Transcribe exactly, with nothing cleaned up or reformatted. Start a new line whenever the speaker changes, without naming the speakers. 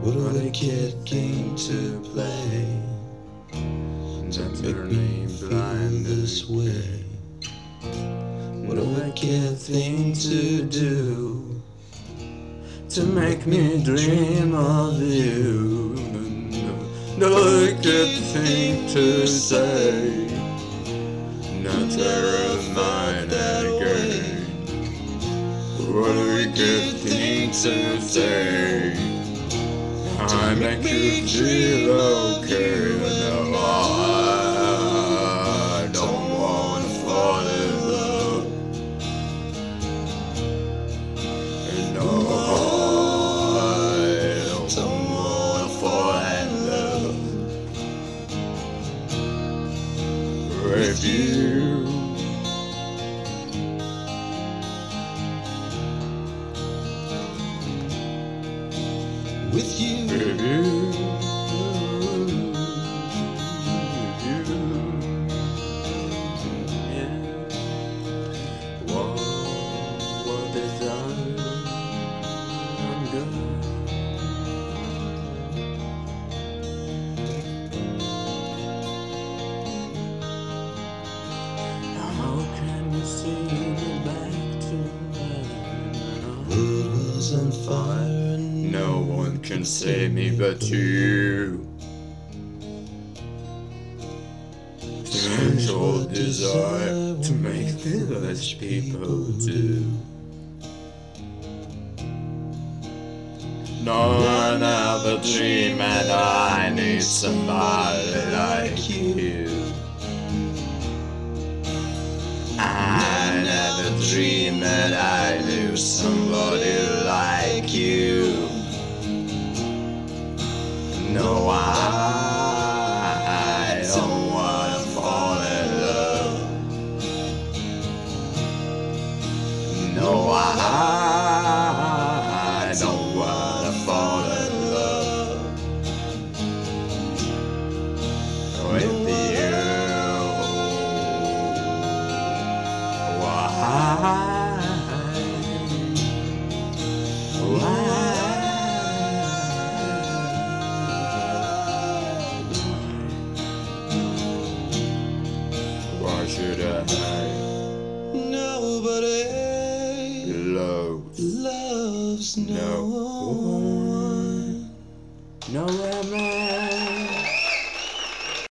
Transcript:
What a kid thing to play, to make me feel this way. What a wicked thing to do, to make me dream of you. The wicked thing to say, not terrified again. What a wicked thing to say, I make you feel okay. No, I don't wanna fall in love. No, I don't wanna fall in love with you. With you, with you, with you, yeah. What, what is done, I'm good. How can you see me back to life? World was on fire. No one can save me but you. Sensual desire to make village people do. No one ever dream and I need somebody like you. I never dream that I knew somebody like you. No, I don't wanna fall in love. No, I don't wanna fall in love with you. Why? Why? Why should I? Nobody loves, loves no, no one. No man.